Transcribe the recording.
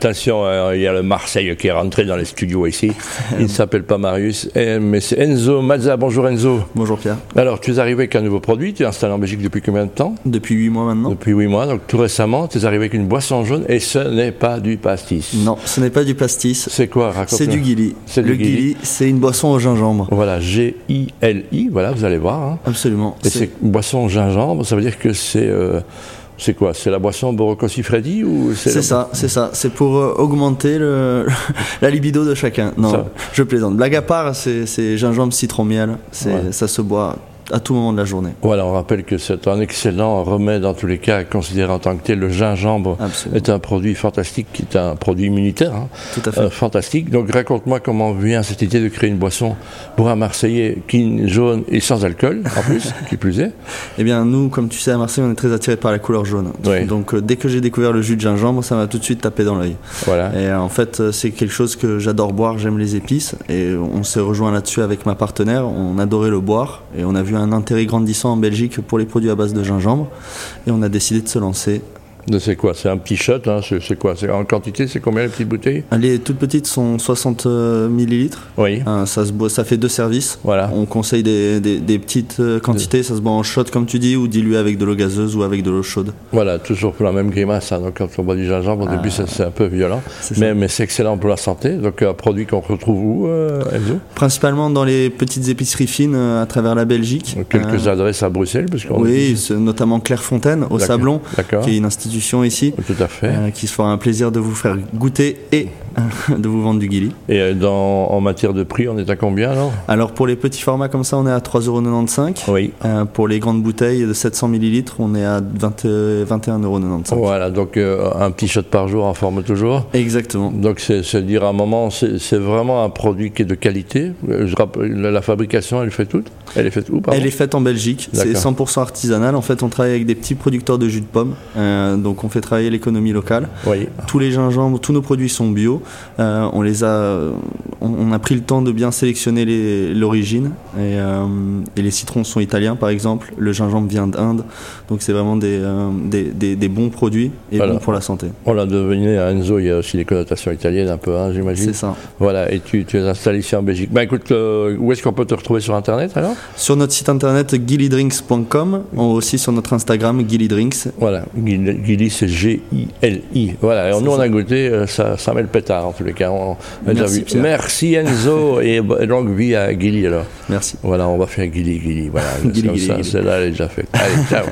Attention, il y a le Marseille qui est rentré dans les studios ici. Il ne s'appelle pas Marius, mais c'est Enzo Mazza. Bonjour Enzo. Bonjour Pierre. Alors, tu es arrivé avec un nouveau produit. Tu es installé en Belgique depuis combien de temps? Depuis 8 mois maintenant. Depuis 8 mois. Donc, tout récemment, tu es arrivé avec une boisson jaune et ce n'est pas du pastis. Non, ce n'est pas du pastis. C'est quoi? Raconte-moi. C'est du Gili. Le Gili, c'est une boisson au gingembre. Voilà, G-I-L-I. Voilà, vous allez voir. Hein. Absolument. Et c'est une boisson au gingembre. Ça veut dire que c'est quoi? C'est la boisson Borocco Siffredi ou c'est ça. C'est pour augmenter la libido de chacun. Non, ça. Je plaisante. Blague à part, c'est gingembre, citron, miel. Ça se boit à tout moment de la journée. Voilà, on rappelle que c'est un excellent remède dans tous les cas, considéré en tant que tel. Le gingembre est un produit fantastique, qui est un produit immunitaire. Hein, tout à fait. Fantastique. Donc raconte-moi comment vient cette idée de créer une boisson pour un Marseillais qui jaune et sans alcool, en plus, qui plus est. Eh bien, nous, comme tu sais, à Marseille, on est très attirés par la couleur jaune. Oui. Donc dès que j'ai découvert le jus de gingembre, ça m'a tout de suite tapé dans l'œil. Voilà. Et en fait, c'est quelque chose que j'adore boire, j'aime les épices. Et on s'est rejoint là-dessus avec ma partenaire. On adorait le boire et on a vu un intérêt grandissant en Belgique pour les produits à base de gingembre et on a décidé de se lancer. C'est quoi? C'est un petit shot, hein? C'est quoi? C'est en quantité, c'est combien les petites bouteilles? Les toutes petites sont 60 millilitres. Oui. Ça fait 2 services. Voilà. On conseille des petites quantités. Ça se boit en shot, comme tu dis, ou dilué avec de l'eau gazeuse ou avec de l'eau chaude. Voilà, toujours pour la même grimace. Hein. Donc quand on boit du gingembre, au début, c'est un peu violent. Mais c'est excellent pour la santé. Donc un produit qu'on retrouve où, Enzo? Principalement dans les petites épiceries fines à travers la Belgique. Donc, quelques adresses à Bruxelles, oui, notamment Clairefontaine, au Sablon, qui est une institution ici, tout à fait. Qui se fera un plaisir de vous faire goûter et de vous vendre du Gili. Et en matière de prix, on est à combien alors? Alors pour les petits formats comme ça, on est à 3,95 €. Oui. Pour les grandes bouteilles de 700 ml, on est à 21,95 €. Voilà, donc un petit shot par jour en forme toujours. Exactement. Donc c'est dire à un moment, c'est vraiment un produit qui est de qualité. Je rappelle, la fabrication, elle est faite où? Elle est faite où, pardon? Elle est faite en Belgique. C'est 100% artisanal. En fait, on travaille avec des petits producteurs de jus de pomme. Donc on fait travailler l'économie locale. Oui. Tous les gingembres, tous nos produits sont bio. On a pris le temps de bien sélectionner l'origine et les citrons sont italiens par exemple. Le gingembre vient d'Inde. Donc c'est vraiment des bons produits et bons pour la santé. On l'a deviné à Enzo, il y a aussi des connotations italiennes un peu, hein, j'imagine. C'est ça. Voilà, et tu es installé ici en Belgique. Écoute, où est-ce qu'on peut te retrouver sur internet alors? Sur notre site internet gilidrinks.com, aussi sur notre Instagram gilidrinks. Voilà, Gili c'est G-I-L-I. Voilà, et nous on a goûté, ça met le pétard en tous les cas. Merci Enzo et longue vie à Gili alors. Merci. Voilà, on va faire Gili. Voilà, Gili. Celle-là elle est déjà faite. Allez, ciao.